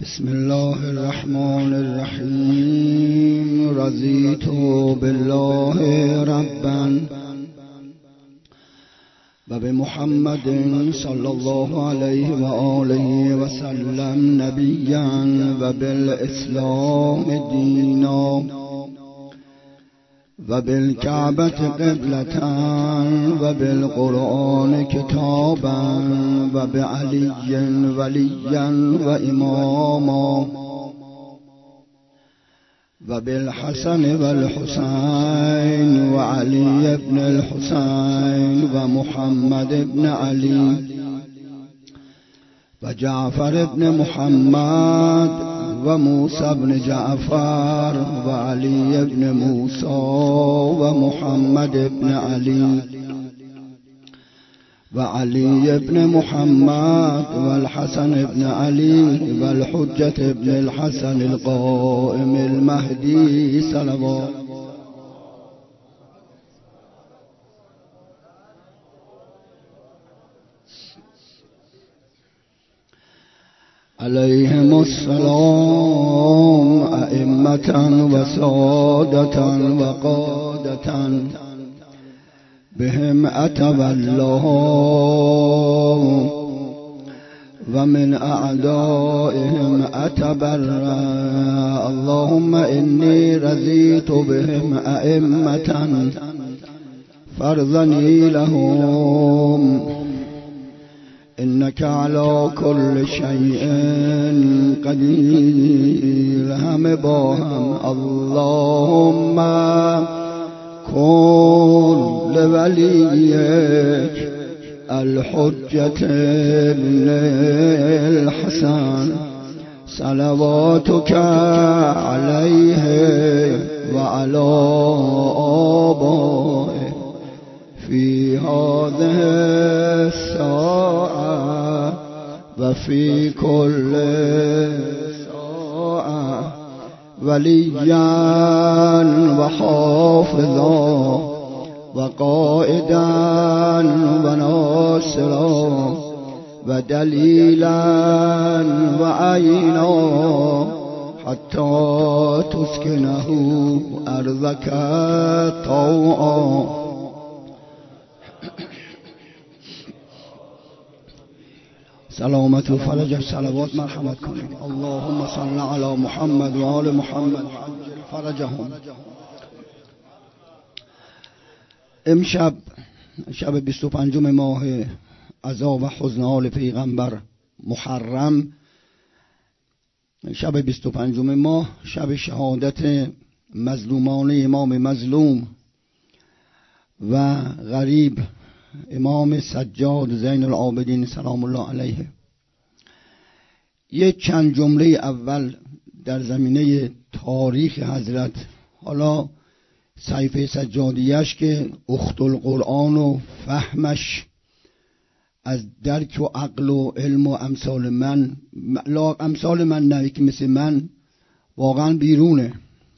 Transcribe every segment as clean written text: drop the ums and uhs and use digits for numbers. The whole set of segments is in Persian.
بسم الله الرحمن الرحیم. رضیت بالله ربا و بمحمد صلی الله علیه و آله و سلم نبیا و بالاسلام دینا و بالکعبة قبلة و بالقرآن کتابا و بعلی ولیا و اماما و بالحسن و الحسین و علی بن الحسین و محمد بن علی و جعفر بن محمد و موسی بن جعفر و علی بن موسی و محمد بن علی و علی بن محمد و الحسن بن علی و الحجة بن الحسن القائم المهدی صلوات علیهم السلام ائمة و سادة و قادة بهم اتوى الله و من اعدائهم اتبرأ. اللهم انی رضیت بهم ائمة فرضنی لهم انك على كل شيء قدیر. همه با هم اللهم کن لولیک الحجة ابن الحسن صلواتك عليه وعلى آبائه في هذه الساعة وفي كل ساعة وليا وحافظا وقائدا وناصرا ودليلا وعينا حتى تسكنه أرضك طوعا. سلامت و فرج صلوات مرحمت کنید. اللهم صل علی محمد و آل محمد عجل فرجهم. امشب شب 25 ماه عزا و حزن آل پیغمبر محرم، شب 25 ماه شب شهادت مظلومان امام مظلوم و غریب امام سجاد زین العابدین سلام الله علیه. یک چند جمله اول در زمینه تاریخ حضرت، حالا صحیفه سجادیش که اخت القرآن و فهمش از درک و عقل و علم و امثال من، لا امثال من نه که مثل من، واقعا بیرونه.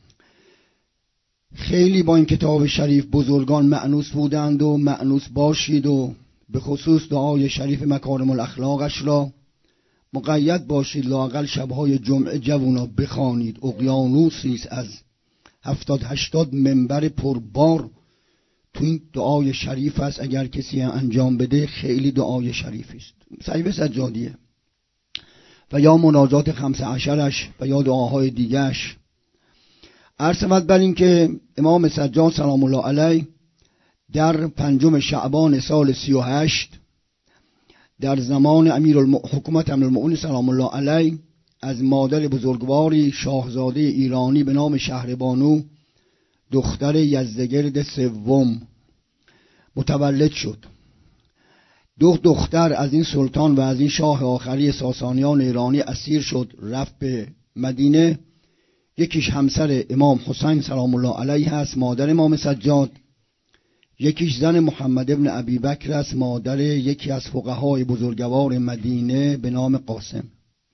خیلی با این کتاب شریف بزرگان مأنوس بودند و مأنوس باشید و به خصوص دعای شریف مکارم الاخلاقش را مقید باشید. لااقل شبهای جمعه جوونا بخوانید. اقیانوسی است از 70-80 منبر پربار تو این دعای شریف است. اگر کسی انجام بده خیلی دعای شریفی است. صحیفه سجادیه و یا مناجات 15 و یا دعاهای دیگرش. عرض بر این که امام سجاد سلام الله علیه در 5 شعبان سال 38 در زمان حکومت امیرالمؤمنین سلام الله علیه از مادر بزرگواری شاهزاده ایرانی به نام شهربانو دختر یزدگرد سوم متولد شد. 2 دختر از این سلطان و از این شاه آخری ساسانیان ایرانی اسیر شد، رفت به مدینه. یکیش همسر امام حسین سلام الله علیه هست، مادر امام سجاد. یکیش زن محمد ابن ابی بکر است، مادر یکی از فقهای بزرگوار مدینه به نام قاسم.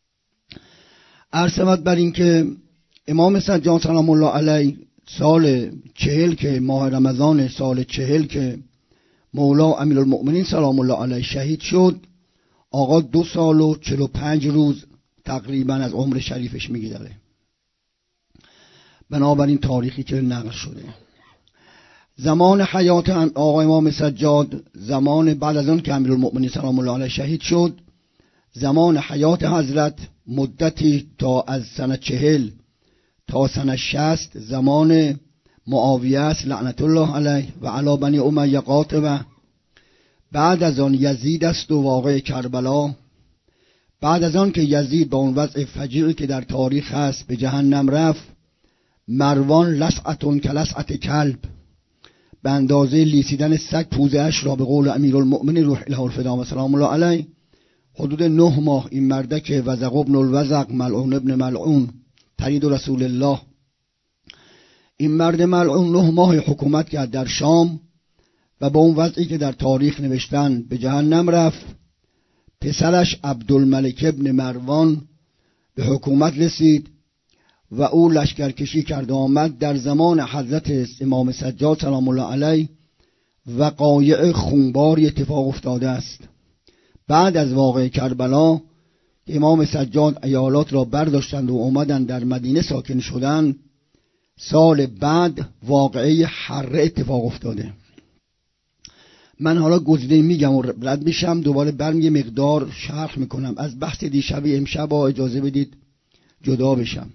عرض بر این که امام سجاد سلام الله علیه سال 40 که ماه رمضان سال 40 که مولا امیرالمؤمنین سلام الله علیه شهید شد، آقا 2 سال و 45 روز تقریبا از عمر شریفش میگذره. بنابراین تاریخی که نقل شده زمان حیات آقای امام سجاد، زمان بعد از اون که امیرالمؤمنین سلام الله علیه شهید شد، زمان حیات حضرت مدتی تا از سنه 40 تا سنه 60 زمان معاویه است لعنت الله علیه و علی بنی امیه قاطبه. بعد از آن یزید است و واقع کربلا. بعد از آن که یزید با اون وضع فجیعی که در تاریخ هست به جهنم رفت، مروان لسعتون که لسعت کلب، به اندازه لیسیدن سگ پوزه اش را به قول امیرالمؤمنین روح اله الفدا و سلام الله علیه حدود 9 ماه این مردک وزق ابن الوزق ملعون ابن ملعون ترید رسول الله، این مرد ملعون 9 ماه حکومت کرد در شام و با اون وضعی که در تاریخ نوشتن به جهنم رفت. پسرش عبدالملک ابن مروان به حکومت رسید و او لشکرکشی کرد و آمد. در زمان حضرت امام سجاد سلام الله علیه وقایع خونباری اتفاق افتاده است. بعد از واقع کربلا امام سجاد ایالات را برداشتند و اومدن در مدینه ساکن شدن. سال بعد واقعه حره اتفاق افتاده. من حالا گزیده میگم و رد میشم، دوباره برم یه مقدار شرح میکنم. از بحث دیشبی امشب اجازه بدید جدا بشم.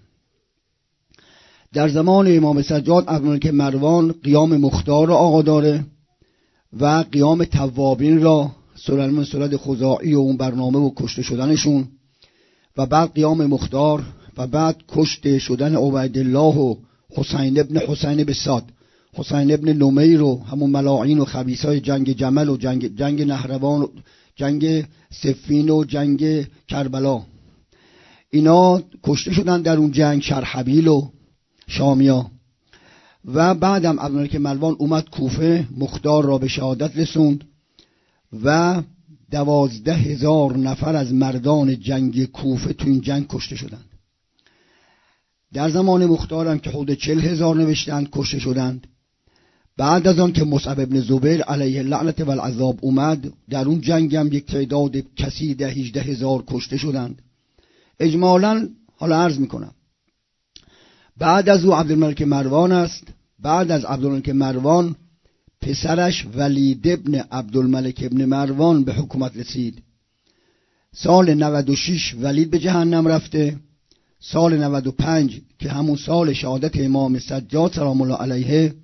در زمان امام سجاد عبدالملک مروان قیام مختار را آغا داره و قیام توابین را، سلیمان سلد خزاعی و اون برنامه و کشته شدنشون، و بعد قیام مختار و بعد کشته شدن عبیدالله و حسین ابن حسین بساد، حسین ابن نمیر و همون ملاعین و خبیثای جنگ جمل و جنگ نهروان و جنگ صفین و جنگ کربلا، اینا کشته شدن در اون جنگ. شرحبیل و شامیا. و بعدم عبدالملک مروان اومد کوفه، مختار را به شهادت رسوند و 12,000 نفر از مردان جنگ کوفه تو این جنگ کشته شدند. در زمان مختار هم که حدود 40,000 نوشتند کشته شدند. بعد از آن که مصعب ابن زبیر علیه لعنت و العذاب اومد، در اون جنگ هم یک تعداد کثیر 18,000 کشته شدند. اجمالاً حالا عرض میکنم بعد از او عبدالملک مروان است. بعد از عبدالملک مروان پسرش ولید ابن عبدالملک ابن مروان به حکومت رسید. سال 96 ولید به جهنم رفته. سال 95 که همون سال شهادت امام سجاد سلام الله علیه،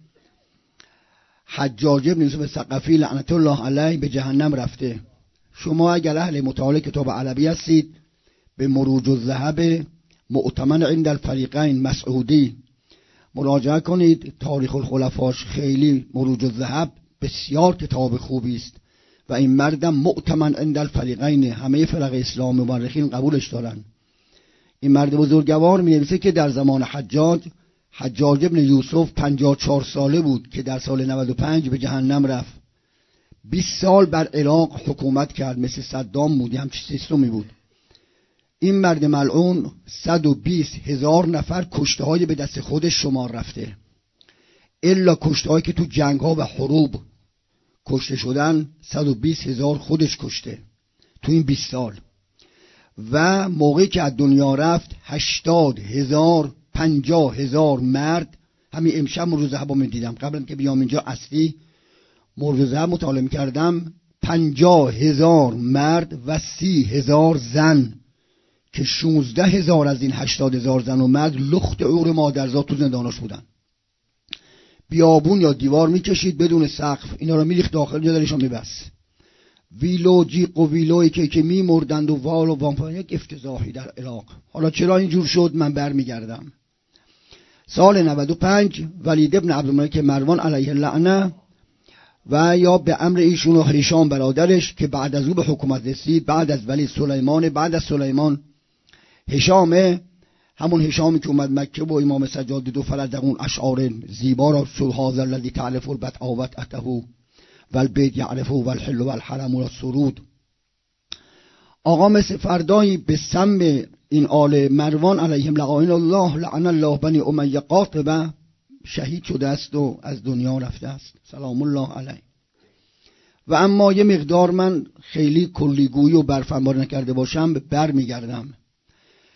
حجاج ابن یوسف ثقفی لعنت الله علیه به جهنم رفته. شما اگر اهل مطالعه کتاب علوی هستید به مروج الذهب مؤتمن عند الفریقین مسعودی مراجعه کنید. تاریخ الخلفاش خیلی مروج الذهب بسیار کتاب خوبی است و این مردم مؤتمن عند الفریقین، همه فرق اسلام و مورخین قبولش دارن. این مرد بزرگوار می نویسه که در زمان حجاج ابن یوسف 54 ساله بود که در سال 95 به جهنم رفت. 20 سال بر عراق حکومت کرد، مثل صدام بود، همچین سیستمی بود. این مرد ملعون 120,000 نفر کشته های به دست خودش شمار رفته، الا کشته هایی که تو جنگ ها و حروب کشته شدن 120,000 خودش کشته تو این 20 سال. و موقعی که از دنیا رفت 80,000 50,000 مرد، همین امشب مروج الذهب می دیدم قبل از که بیام اینجا اصلی مروج الذهب مطالعه کردم، 50,000 مرد و 30,000 زن که 16,000 از این 80,000 زن و مرد لخت عور مادرزاد تو زنداناش بودن. بیابون یا دیوار میکشید بدون سقف، اینا رو میریخت داخل یا درشون میبست. ویلو جیق و ویلوی که میمردند و وال و وامپان، یک افتضاحی در عراق. حالا چرا اینجور شد من برمیگردم. سال 95 ولید ابن عبدالملک مروان علیه اللعنه و یا به امر ایشون و هشام برادرش که بعد از او به حکومت رسید، بعد از ولید سلیمان، بعد از سلیمان هشام، همون هشامی که اومد مکه و امام سجاد دو فلدقون اشعار زیبا را سلحاظر الذی تعرف البدعاوت اتهو والبید یعرفه والحل والحرم والسرود. آقا مثل فردایی به سم این آل مروان علیهم لعائن الله لعن الله بنی امیه قاطبه شهید شده است و از دنیا رفته است سلام الله علیه. و اما یه مقدار من خیلی کلیگویی و برفنبار نکرده باشم برمیگردم.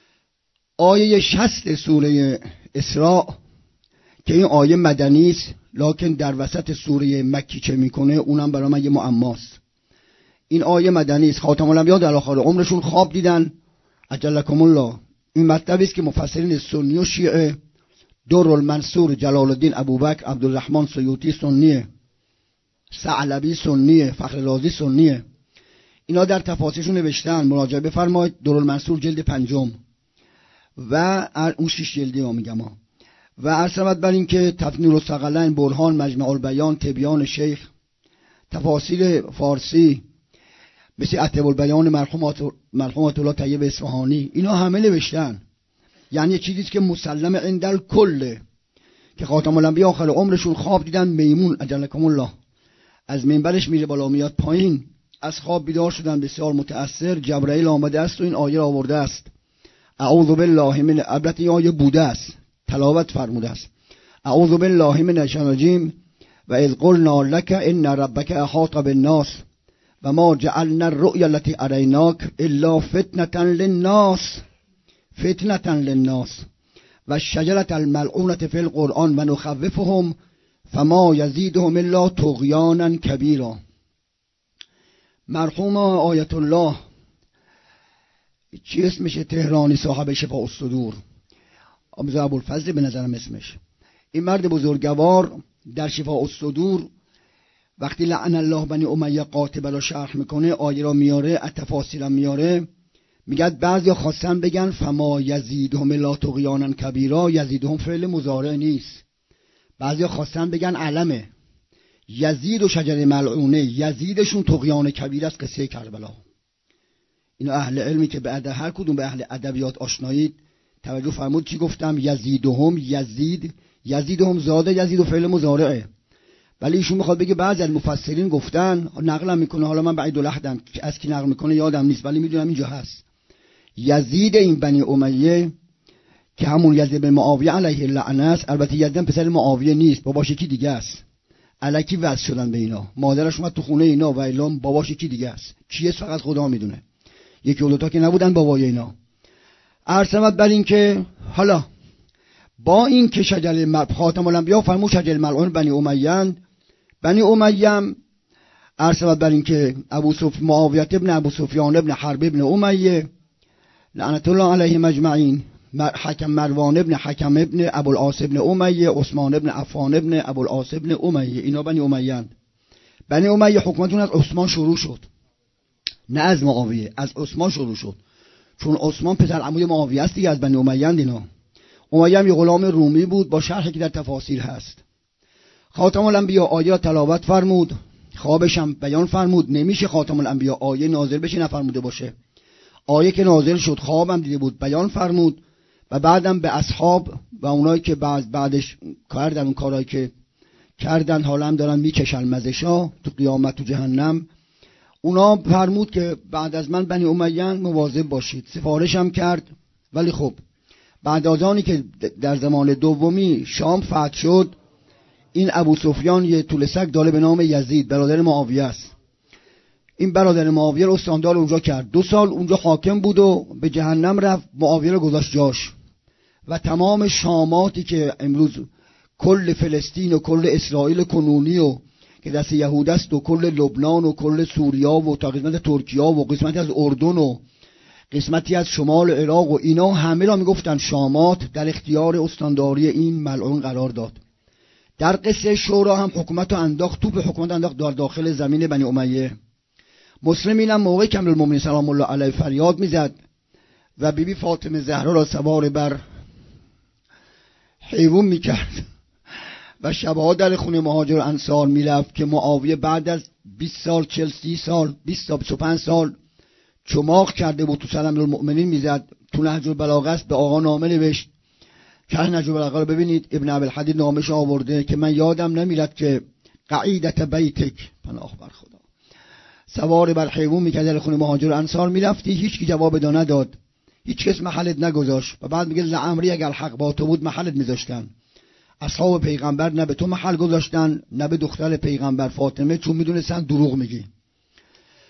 آیه 60 سوره اسراء که این آیه مدنی است لکن در وسط سوره مکی چه میکنه اونم برای من یه معماست. این آیه مدنی است. خاتم الانبیا در آخر عمرشون خواب دیدن اجلکم الله. این مطلبی است که مفسرین سنی و شیعه، درالمنصور جلال الدین ابوبکر عبدالرحمن سیوطی سنیه، ثعلبی سنیه، فخر رازی سنیه، اینا در تفاسیرشون نوشتن. مراجعه بفرمایید درالمنصور جلد 5 و اون 6 جلدی ها میگم ها. و عرض بر این که تفنیر الثقلین، برهان، مجمع البیان، تبیان شیخ، تفاسیر فارسی مثل عتب البیان مرحوم الله طیب اصفهانی، اینا همه نوشتن. یعنی چیزی که مسلم عند الکل که خاتم الانبیا آخر عمرشون خواب دیدن. میمون اجلکم الله از منبرش میره بالا میاد پایین، از خواب بیدار شدن بسیار متأثر. جبرائیل آمده است و این آیه را آورده است. اعوذ بالله من، البته این آیه بوده است، تلاوت فرموده است. اعوذ بالله من الشیطان الرجیم و اذ قلنا لك ان ربك احاط بالناس و ما جعلنا الرؤيا التي اریناک الا فتنة للناس و الشجرة الملعونة في القرآن و نخوفهم فما یزیدهم الا طغیانا کبیرا. مرحوم آیت الله چی اسمشه تهرانی، صاحب شفاء الصدور، ابوالفضل به نظرم اسمش، این مرد بزرگوار در شفاء الصدور وقتی لعن الله بنی امیه قاطبه را شرح میکنه، آیه را میاره، تفاسیر میاره، میگه بعضیا خواستن بگن فما یزیدهم الا طغیانا کبیرا. یزیدهم فعل مضارع نیست. بعضیا خواستن بگن علمه. یزید و شجره ملعونه، یزیدشون طغیان کبیر است، قصه کربلا. اینا اهل علمی که بعد هر کدوم به اهل ادبیات آشنایید توجه فرمود چی گفتم. یزیدهم، یزیدهم زاده، یزید و فعل مضارعه. ولی ایشون میخواد بگه بعضی از مفسرین گفتن، نقلم میکنه، حالا من بعید لحدم که از کی نقل میکنه یادم نیست ولی میدونم اینجا هست، یزید این بنی امیه که همون یزید بن معاویه علیه اللعنه است. البته یزید پسر معاویه نیست، باباش یکی دیگه است. الکی وصل شدن به اینا، مادرش اومد تو خونه اینا و اعلام باباش یکی دیگه است. کیه فقط خدا میدونه. یکی و دوتا که نبودن بابای اینا. ارسمت بر این که حالا با این که شجره خاتم الانبیا فرمود شجره ملعون بنی امیه ارسمت بر این که معاویه ابن ابو سفیان ابن حرب ابن امیه لعنت الله علیه مجمعین، حکم مروان ابن حکم ابن ابوالعاص ابن امیه، عثمان ابن عفان ابن ابوالعاص ابن امیه، اینا بنی امیه. بنی امیه حکومتون از عثمان شروع شد، نه از معاویه، از عثمان شروع شد، چون عثمان پسر عموی معاویه است دیگه. از بنی امیه اینا. امیه هم یه غلام رومی بود با شرحی که در تفاسیر هست. خاتم الانبیا آیه تلاوت فرمود، خوابش هم بیان فرمود. نمیشه خاتم الانبیا آیه نازل بشه نفرموده باشه. آیه که نازل شد خوابم دیده بود، بیان فرمود و بعدم به اصحاب و اونایی که بعدش کردن اون کارهایی که کردن حالا هم دارن میکشن مزشا تو قیامت تو جهنم، اونا فرمود که بعد از من بنی امیه مواظب باشید. سفارش هم کرد. ولی خب بعد از آنی که در زمان دومی شام فتح شد، این ابو سفیان یه طول سگ داره به نام یزید، برادر معاویه است. این برادر معاویه رو استاندار اونجا کرد، 2 سال اونجا حاکم بود و به جهنم رفت. معاویه رو گذاشت جاش و تمام شاماتی که امروز کل فلسطین و کل اسرائیل کنونی و که دست یهود است و کل لبنان و کل سوریا و تا قسمت ترکیه و قسمتی از اردن و قسمتی از شمال عراق و اینا همه را میگفتن شامات در اختیار استانداری این ملعون قرار داد. در قصه شورا هم حکومت رو انداخت، توپ حکومت انداخت در داخل زمین بنی امیه. مسلم اینم موقع که امیرالمومنین سلام الله علیه فریاد میزد و بیبی فاطمه زهرا را سوار بر حیوان میکرد و شبها در خونه مهاجر انصار میرفت که معاویه بعد از 20 سال 40 30 سال 20 تا 25 سال چماق کرده بود تو سر امیرالمومنین میزد. تو نهج البلاغه است به آقا نامه نوشت که نهج البلاغه رو ببینید، ابن ابوالحدید نامش آورده که من یادم نمیرد که قعیدت بیتک، پناه بر خدا، سوار بر حیوان میکرد در خونه مهاجر انصار میرفتی، هیچ کی جواب دا نداد، هیچ کس محلت نگذاشت. و بعد میگه لعمری اگر حق با تو بود محلت میذاشتن. اصحاب پیغمبر نه به تو محل گذاشتن نه به دختر پیغمبر فاطمه، چون میدونستن دروغ میگی.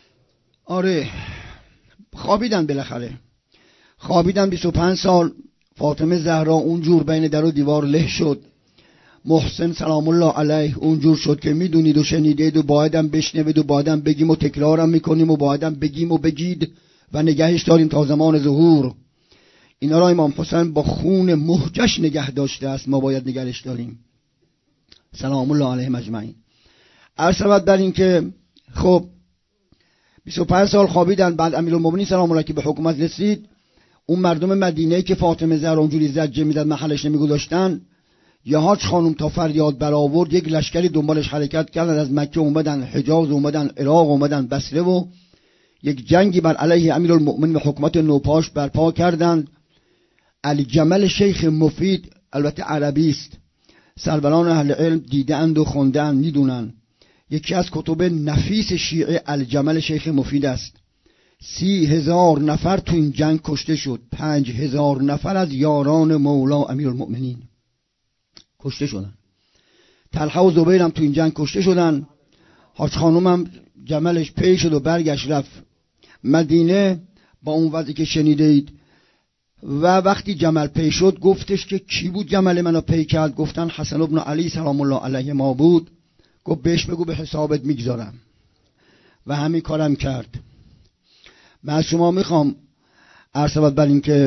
آره خوابیدن، بالاخره خوابیدن. 25 سال فاطمه زهرا اونجور بین در و دیوار له شد، محسن سلام الله علیه اونجور شد که میدونید و شنیدید و بایدم بشنوید و بایدم بگیم و تکرارم میکنیم و بایدم بگیم و بگید و نگهش داریم تا زمان ظهور. اینا را امام حسین با خون مهجش نگه داشته است، ما باید نگهش داریم سلام الله علیه مجمعین. عرض شود در این که خب 25 سال خوابیدن، بعد امیرالمومنین سلام الله که به حکومت رسید، اون مردم مدینه که فاطمه زهرا اونجوری زجه میداد محلش نمیگذاشتن، یهاج خانم تا فریاد برآورد یک لشکری دنبالش حرکت کردن، از مکه اومدن حجاز، اومدن عراق، اومدن بصره و یک جنگی بر علیه امیرالمومنین و حکومت نوپاش برپا کردند. الجمل شیخ مفید البته عربی است، سروران اهل علم دیدند و خوندند میدونن، یکی از کتب نفیس شیعه الجمل شیخ مفید است. 30,000 نفر تو این جنگ کشته شد، 5,000 نفر از یاران مولا امیرالمؤمنین کشته شدن. طلحه و زبیر هم تو این جنگ کشته شدن. حاج خانوم هم جملش پی شد و برگشت رفت مدینه با اون وضعی که شنیدید. و وقتی جمل پی شد گفتش که کی بود جمل منو پی کرد؟ گفتن حسن ابن علی سلام الله علیه ما بود. گفت بهش بگو به حسابت میگذارم و همین کارم کرد. من از شما میخوام عرض بر این که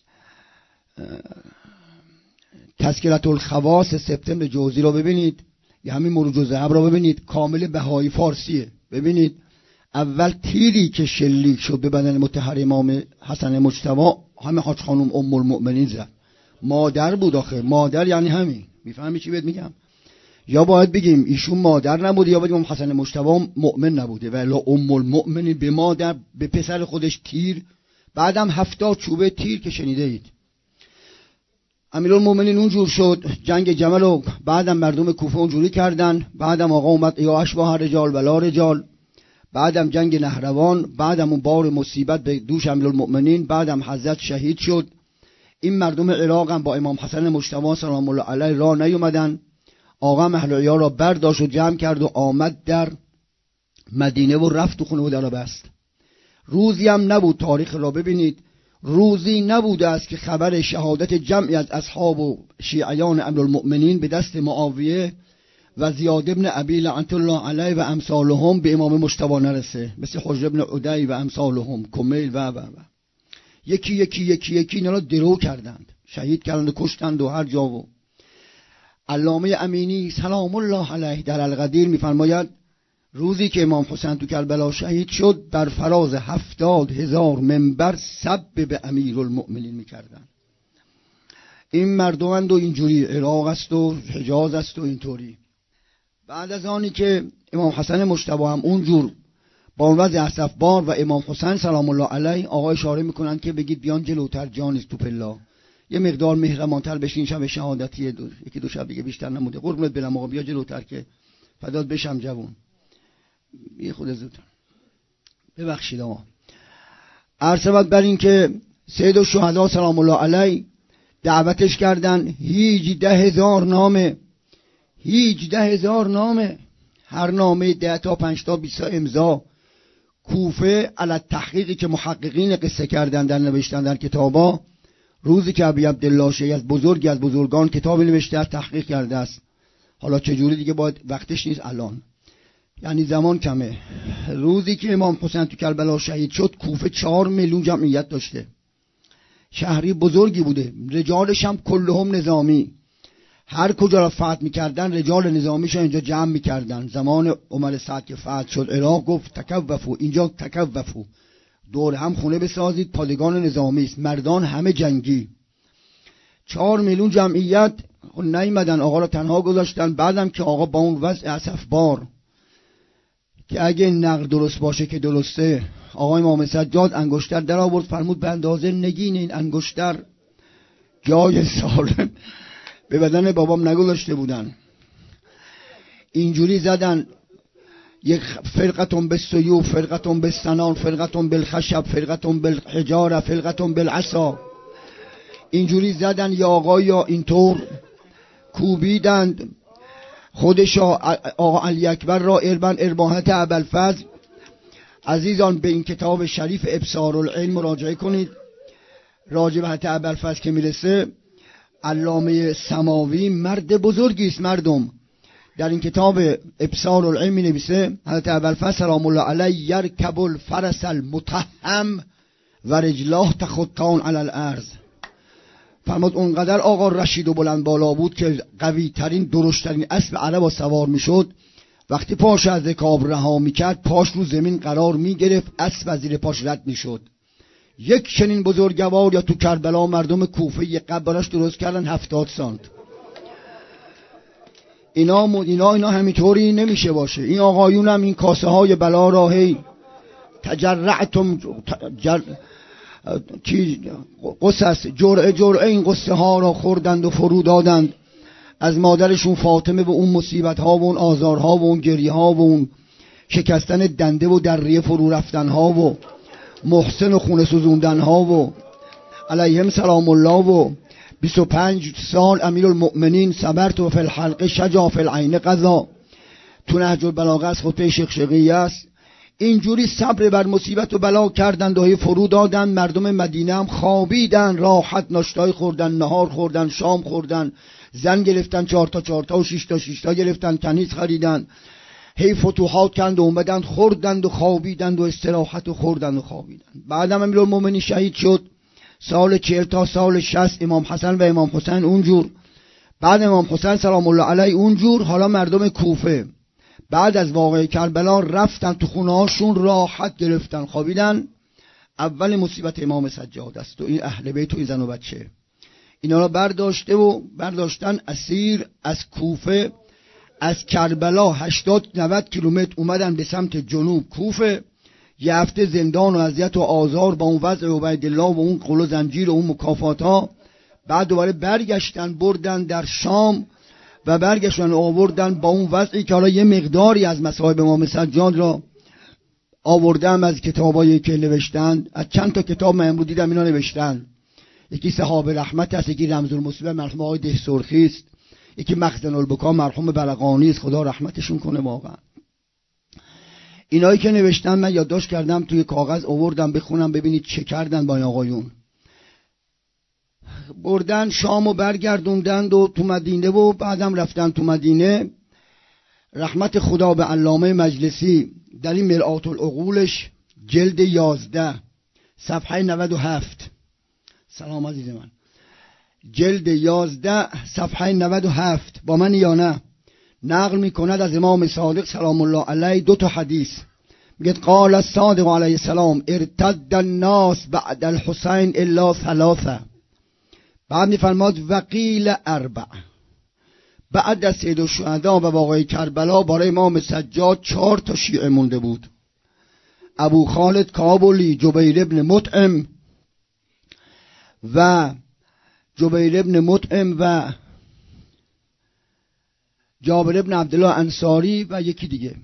تذکرة الخواص سپتامبر جوزی رو ببینید، یا همین مروج الذهب رو ببینید، کامل بهایی فارسیه. ببینید اول تیری که شلیک شد به بدن مطهر امام حسن مجتبی همه حاج خانم ام المؤمنین زد. مادر بود آخه، مادر یعنی همین، میفهمی چی بهت میگم؟ یا باید بگیم ایشون مادر نبوده یا بگیم حسن مجتبی مؤمن نبوده، ولی ام المؤمنین به مادر به پسر خودش تیر، بعدم 70 چوبه تیر که شنیده اید. امیرالمومنین اونجور شد جنگ جمل رو بعدم مردم کوفه اونجوری کردن، بعدم آقا اومد یا اشباه رجال ولا رجال، بعدم جنگ نهروان، بعدم اون بار مصیبت به دوش امیرالمومنین، بعدم حضرت شهید شد. این مردم عراق هم با امام حسن مجتبی سلام الله علیه راه نیومدن. آقا اهل عیار را برداشت و جمع کرد و آمد در مدینه و رفت تو خونه و در بست. روزی هم نبود، تاریخ را ببینید، روزی نبوده است که خبر شهادت جمعی از اصحاب و شیعیان امیرالمؤمنین به دست معاویه و زیاد ابن ابی لعنت الله علیه و امثالهم به امام مجتبی نرسه، مثل حجر ابن عدی و امثالهم، کمیل و یکی یکی یکی یکی اینا را درو کردند، شهید کردند و کشتند و هر جا. و علامه امینی سلام الله علیه در القدیر میفرماید روزی که امام حسین تو کربلا شهید شد بر فراز 70,000 منبر سب به امیرالمؤمنین میکردن. این مردمند و اینجوری، عراق است و حجاز است و اینطوری. بعد از آنی که امام حسن مجتبی هم اونجور با اون وضع اسفبار و امام حسین سلام الله علیه، آقا اشاره میکنن که بگید بیان جلوتر جانیست تو پلا، یه مقدار مهربانتر بشین، شب شهادتی یکی دو شب دیگه بیشتر نموده، قربونت برم آقا بیا جلوتر که فدات بشم جوون، یه خود زودتر ببخشید آقا. عرض بر این که سید الشهدا سلام الله علیه دعوتش کردن، 18,000 نامه، 18,000 نامه، هر نامه 10 تا 5 تا 20 امضا. کوفه علی تحقیقی که محققین قصه کردن در نوشتن در کتابا، روزی که ابی عبدالله شیعی از بزرگی از بزرگان کتابی نوشته است، تحقیق کرده است، حالا چجوری دیگه باید وقتش نیست الان، یعنی زمان کمه. روزی که امام حسین تو کربلا شهید شد کوفه 4 میلیون جمعیت داشته، شهری بزرگی بوده، رجالش هم کلهم نظامی، هر کجا را فتح میکردن رجال نظامیش اینجا جمع میکردن. زمان عمر سعد که فتح شد عراق گفت تکوفو، اینجا تکوفو، دور هم خونه بسازید، پادگان نظامی است، مردان همه جنگی. 4 میلیون جمعیت نیومدن، آقا را تنها گذاشتن. بعدم که آقا با اون وضع اسفبار که اگه نقل درست باشه که درسته، آقا امام سجاد انگشتر در آورد، فرمود به اندازه نگین این انگشتر جای سالم به بدن بابام نگذاشته بودن. اینجوری زدن، یک فرقتون بالسیوف، فرقتون بالسنان، فرقتون بالخشب، فرقتون بالحجاره، فرقتون بالعصا. اینجوری زدن یا آقا یا اینطور کوبیدند. خودش آقا علی اکبر را ارباحت ابوالفضل. عزیزان به این کتاب شریف ابصار العلم مراجعه کنید. راجع به حضرت ابوالفضل که میرسه، علامه سماوی مرد بزرگی است مردم. در این کتاب ابصار العلم می نویسه حضرت ابوالفضل سلام الله علیه یرکب الفرس المتهم و رجلاه تخطان علی الارض. فرمود اونقدر آقا رشید و بلند بالا بود که قوی ترین درشت ترین اسب عرب سوار می شد. وقتی پاش از رکاب رها می کرد پاش رو زمین قرار می گرفت، اسب از زیر پاش رد می شد. یک چنین بزرگوار یا تو کربلا مردم کوفه یک قبرش درست کردن 70 سانت. اینا همینطوری نمیشه باشه. این آقایون هم این کاسه های بلا را هی تجرعتم قصص جرعه این قصه ها را خوردند و فرو دادند. از مادرشون فاطمه و اون مصیبت ها و اون آزار ها و اون گریه ها و اون شکستن دنده و دریه فرو رفتن ها و محسن و خونه سوزوندن ها و علیهم سلام الله و 25 سال امیرالمؤمنین صبرت و فی الحلقه شجا فی العین قضا. تو نهج البلاغه از خطبه شیخ شقیه است. اینجوری صبر بر مصیبت و بلا کردند و فرو دادن. مردم مدینه هم خوابیدن، راحت ناشتای خوردن، نهار خوردن، شام خوردن، زن گرفتن 4 تا و 6 تا گرفتن، کنیز خریدن، هی فتوحات کردند و اومدن خوردند و خوابیدند و استراحت و خوردند و خوابیدند. بعدم امیرالمؤمنین شهید شد سال 40 تا سال 60. امام حسن و امام حسین اونجور. بعد امام حسین سلام الله علیه اونجور. حالا مردم کوفه بعد از واقعه کربلا رفتن تو خونه هاشون، راحت گرفتن خوابیدن. اول مصیبت امام سجاد است و این اهل بیت و این زن و بچه اینا را برداشتن اسیر از کوفه. از کربلا 80-90 کیلومتر اومدن به سمت جنوب کوفه. یه هفته زندان و اذیت و آزار با اون وضع عبیدالله و اون قل و زنجیر و اون مکافات ها. بعد دوباره برگشتن بردن در شام و برگشتن آوردن با اون وضعی که حالا یه مقداری از مصائب امام سجاد را آوردم از کتابایی که نوشتن. از چند تا کتاب من امروز دیدم اینا نوشتن. یکی صحاب رحمت است، یکی رمز المصیبه مرحوم آقای دهسرخی است، یکی مخزن البکا مرحوم بلقانی است، خدا رحمتشون کنه. واقعا اینایی که نوشتن من یادداشت کردم توی کاغذ آوردم بخونم ببینید چه کردن با این آقایون. بردن شامو برگردوندند و تو مدینه و بعدم رفتن تو مدینه. رحمت خدا به علامه مجلسی در این مرآت العقولش جلد 11 صفحه 97. سلام عزیز من. جلد 11 صفحه 97 با من یا نه نقل میکند از امام صادق سلام الله علیه 2 تا حدیث. میگه قال الصادق علیه السلام ارتد الناس بعد الحسین الا 3. بعد میفرماد وقیل 4. بعد از سید الشهدا و واقعه کربلا برای امام سجاد 4 تا شیعه مونده بود. ابو خالد کابلی، جبیر ابن مطعم و جابر ابن عبدالله انصاری و یکی دیگه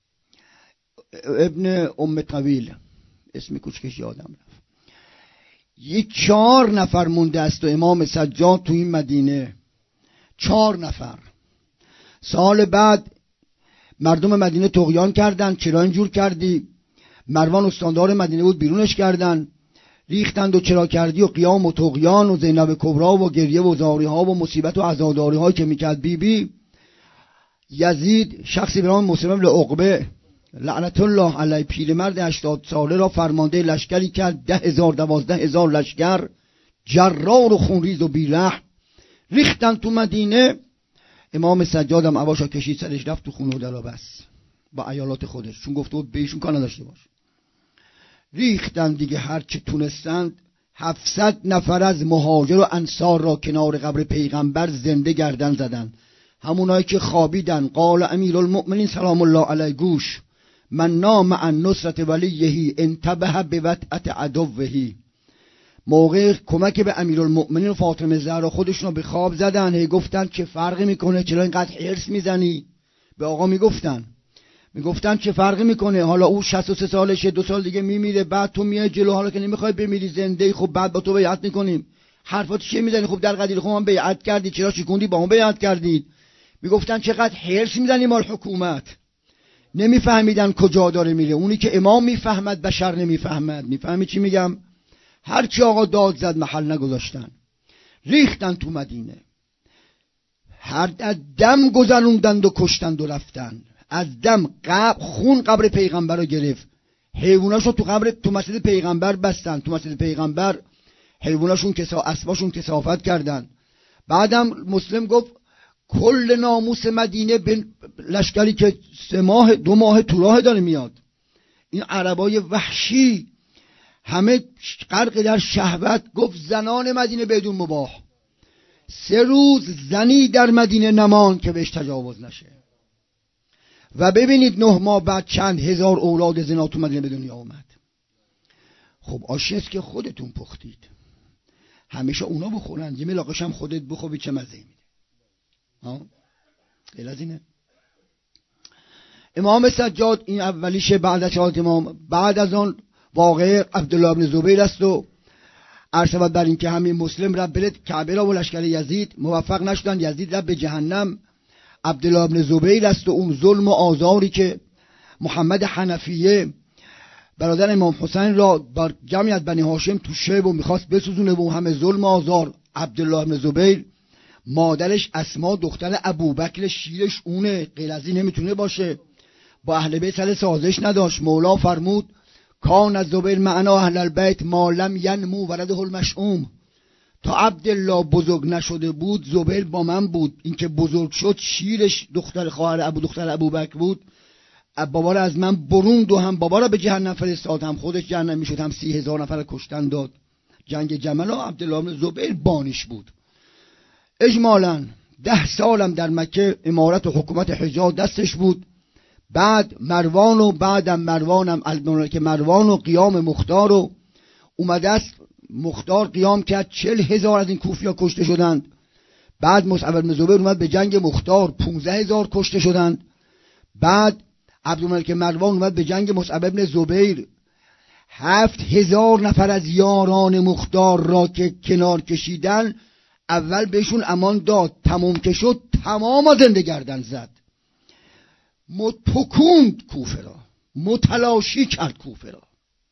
ابن ام طویل، اسم کوچکش یادم رفت. یک 4 نفر مونده است و امام سجاد تو این مدینه 4 نفر. سال بعد مردم مدینه طغیان کردن. چرا اینجور کردی؟ مروان استاندار مدینه بود، بیرونش کردن، ریختند و چرا کردی و قیام و طغیان و زینب کبرا و گریه و زاری ها و مصیبت و عزاداری هایی که میکرد بی یزید شخصی به نام مسلم بن عقبه لعنت الله علیه پیرمرد 80 ساله را فرمانده لشکری کرد. 10,000-12,000 لشکر جرار و خونریز و بیرحم ریختن تو مدینه. امام سجاد هم عباشا کشید سرش رفت تو خونه و در بس با عیالات خودش، چون گفته بود بهشون کار نداشته باش. ریختن دیگه هر چه تونستند. 700 نفر از مهاجر و انصار را کنار قبر پیغمبر زنده گردن زدن. همونایی که خوابیدن. قال امیرالمؤمنین سلام الله علیه گوش من نام عن نصرت ولیه انتبه به وطأت عدوه. موقع کمک به امیرالمؤمنین فاطمه زهرا خودشون به خواب زدن. هی گفتن چه فرقی میکنه، چرا اینقدر حرص میزنی؟ به آقا میگفتن چه فرقی میکنه، حالا او 63 سالشه، 2 سال دیگه میمیره، بعد تو میای جلو، حالا که نمیخوای بمیری زنده، خب بعد با تو بیعت میکنیم. حرفات چیه میزنی؟ خب در قدیر خودم بیعت کردی، چرا شکوندی با هم بیعت کردید؟ میگفتن چقدر حرص میزنی مال حکومت. نمیفهمیدن کجا داره میره. اونی که امام میفهمد بشر نمیفهمد. میفهمی چی میگم؟ هرچی آقا داد زد محل نگذاشتن، ریختن تو مدینه، هر دم گذروندند و کشتند و رفتن. از دم خون قبر پیغمبر رو گرفت، حیواناشو تو مسجد پیغمبر بستن، تو مسجد پیغمبر حیواناشون اسباشون کثافت کردن. بعدم مسلم گفت کل ناموس مدینه به لشکری که 2 ماه تو راه داره میاد، این عربای وحشی همه غرق در شهوت. گفت زنان مدینه بدون مباح، 3 روز زنی در مدینه نمان که بهش تجاوز نشه. و ببینید 9 ماه بعد چند هزار اولاد زنا تو مدینه به دنیا اومد. خب آشی است که خودتون پختید، همیشه اونا بخورن، یه ملاقش هم خودت بخوری چه مزه میده. غیر از اینه. امام سجاد این اولیشه بعد از شهادت امام. بعد از آن واقعه عبدالله بن زبیر است و عرض بر این که همین مسلم رفت برد کعبه را و لشکر یزید موفق نشدن، یزید رفت به جهنم. عبدالله بن زبیر است و اون ظلم و آزاری که محمد حنفیه برادر امام حسین را بر جمعی از بنی هاشم تو شب و میخواست بسوزونه و همه ظلم و آزار. عبدالله بن زبیر مادرش اسما دختر ابوبکر شیرش اونه، غیر از این نمیتونه باشه، با اهل بیت سر سازش نداشت. مولا فرمود کان از زبیر معنا اهل البیت ما لم ینمو ولده المشؤوم. تا عبدالله بزرگ نشده بود زبیر با من بود، اینکه بزرگ شد شیرش دختر ابوبکر بود. بابا را از من بروند و هم بابا را به جهنم فرستاد، هم خودش جهنم میشد، هم 30,000 نفر کشتن داد. جنگ جمل و عبدالله بن زبیر بانیش بود. اجمالاً 10 سالم در مکه امارت و حکومت حجاز دستش بود. بعد مروان و بعدم مروانم الملک مروان و قیام مختار و اومده است. مختار قیام کرد، 40,000 از این کوفیا کشته شدند. بعد مصعب بن زبیر اومد به جنگ مختار، 15,000 کشته شدند. بعد عبدالملک مروان اومد به جنگ مصعب بن زبیر، 7,000 نفر از یاران مختار را که کنار کشیدن اول بهشون امان داد، تمام که شد تمام زنده گردن زد، متکوند کوفه را، متلاشی کرد کوفه را.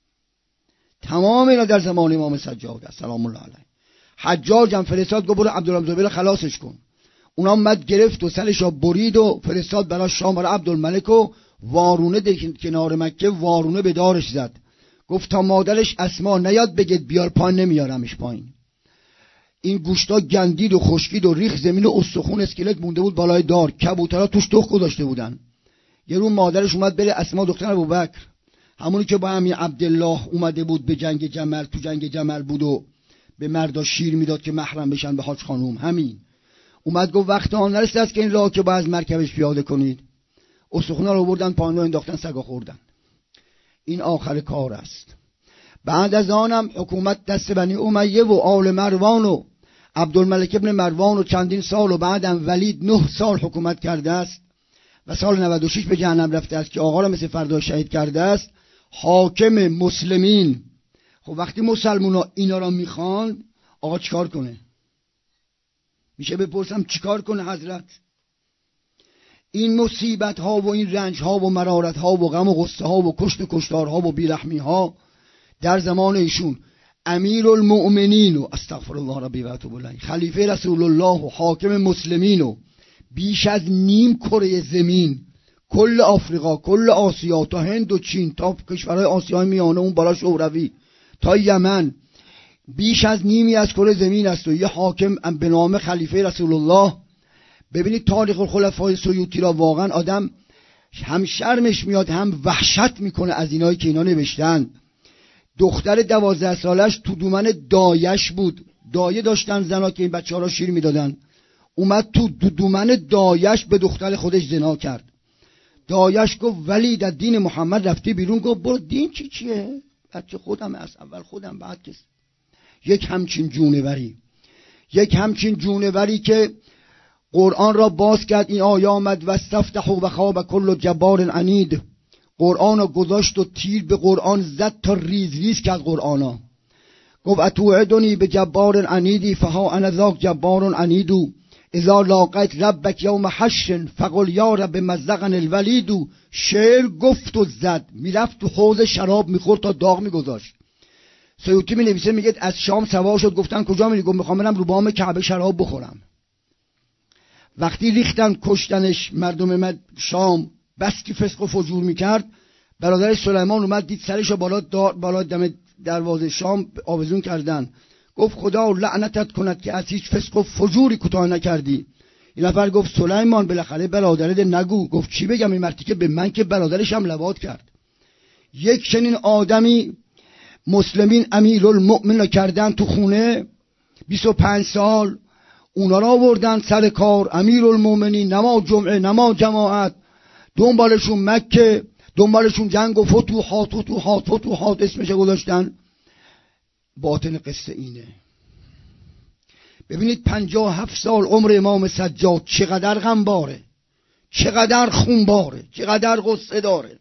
تمام اینا در زمان امام سجاد سلام الله علیه. حجاج هم فرستاد گفت برو عبدالله بن زبیر خلاصش کن. اونا اومد گرفت و سرش را برید و فرستاد برای شام برای عبدالملک و وارونه کنار مکه وارونه به دارش زد. گفت تا مادرش اسما نیاد بگید بیار پایین، نمیارمش پایین. این گوشتا گندید و خشکید و ریخ زمین و استخون اسکلت مونده بود بالای دار، کبوترها توش تخم گذاشته بودن. یه رو مادرش اومد بره اسما دختر ابوبکر، همونی که با همین عبدالله اومده بود به جنگ جمل، تو جنگ جمل بود و به مردا شیر میداد که محرم بشن به حاج خانوم، همین اومد گفت وقت آن نرسیده است که این راه که با از مرکبش پیاده کنید. استخونا رو بردن پایین و انداختن، سگا خوردن. این آخر کار است. بعد از آنم حکومت دست بنی امیه و آل مروان و عبدالملک ابن مروان و چندین سال و بعدم ولید 9 سال حکومت کرده است و سال 96 به جهنم رفته است که آقا را مثل فردا شهید کرده است. حاکم مسلمین. خب وقتی مسلمونا اینا را میخوان آقا چیکار کنه؟ میشه بپرسم چیکار کنه حضرت؟ این مصیبت ها و این رنج ها و مرارت ها و غم و غصه ها و کشت و کشتار ها و بیرحمی ها در زمان ایشون امیر المؤمنین و استغفر الله ربی و اتوب الیه خلیفه رسول الله و حاکم مسلمین و بیش از نیم کره زمین، کل آفریقا، کل آسیا تا هند و چین تا کشورهای آسیای میانه اون بالا شوروی تا یمن، بیش از نیمی از کره زمین است و یه حاکم به نام خلیفه رسول الله. ببینید تاریخ الخلفای سیوطی را واقعا آدم هم شرمش میاد هم وحشت میکنه از اینایی که اینا نوشتن. دختر 12 سالش تو دومن دایش بود، دایه داشتن زنا که این بچه‌ها را شیر میدادن، اومد تو دومن دایش به دختر خودش زنا کرد. دایش گفت ولید از دین محمد رفتی بیرون. گفت برو دین چیه؟ بچه خودم از اول خودم بعد کس. یک همچین جونوری که قرآن را باز کرد، این آیه آمد و استفتحوا و خواب کل جبار عنید. قرآن را گذاشت و تیر به قرآن زد تا ریز ریز کرد قرآن. گفت اتوعدنی به جبار عنیدی فها انا ذاک جبار عنیدو اذا لاقیت ربک یوم حشر فقل یا رب مزقن الولیدو. شعر گفت و زد، میرفت تو حوض شراب میخورد تا داغ میگذاشت. سیوطی می نویسه، میگه از شام سوار شد، گفتن کجا میری؟ گفت میخوام برم رو بام کعبه شراب بخورم. وقتی ریختن کشتنش مردم شام، بس که فسق و فجور میکرد، برادر سلیمان اومد دید سرشو بالا دم دروازه شام آویزون کردن. گفت خدا لعنتت کند که از هیچ فسق و فجوری کوتاه نکردی. این نفر گفت سلیمان بالاخره برادرت نگو. گفت چی بگم؟ این مرتی که به من که برادرش هم لواط کرد. یک چنین آدمی مسلمین امیرالمؤمنین کردن تو خونه 25 سال، اونا را آوردن سر کار، امیرالمؤمنین، نماز جمعه، نماز جماعت، دنبالشون مکه، دنبالشون جنگ و فتوحات اسمش گذاشتن. باطن قصه اینه. ببینید 57 سال عمر امام سجاد چقدر غمباره، چقدر خونباره، چقدر غصه داره.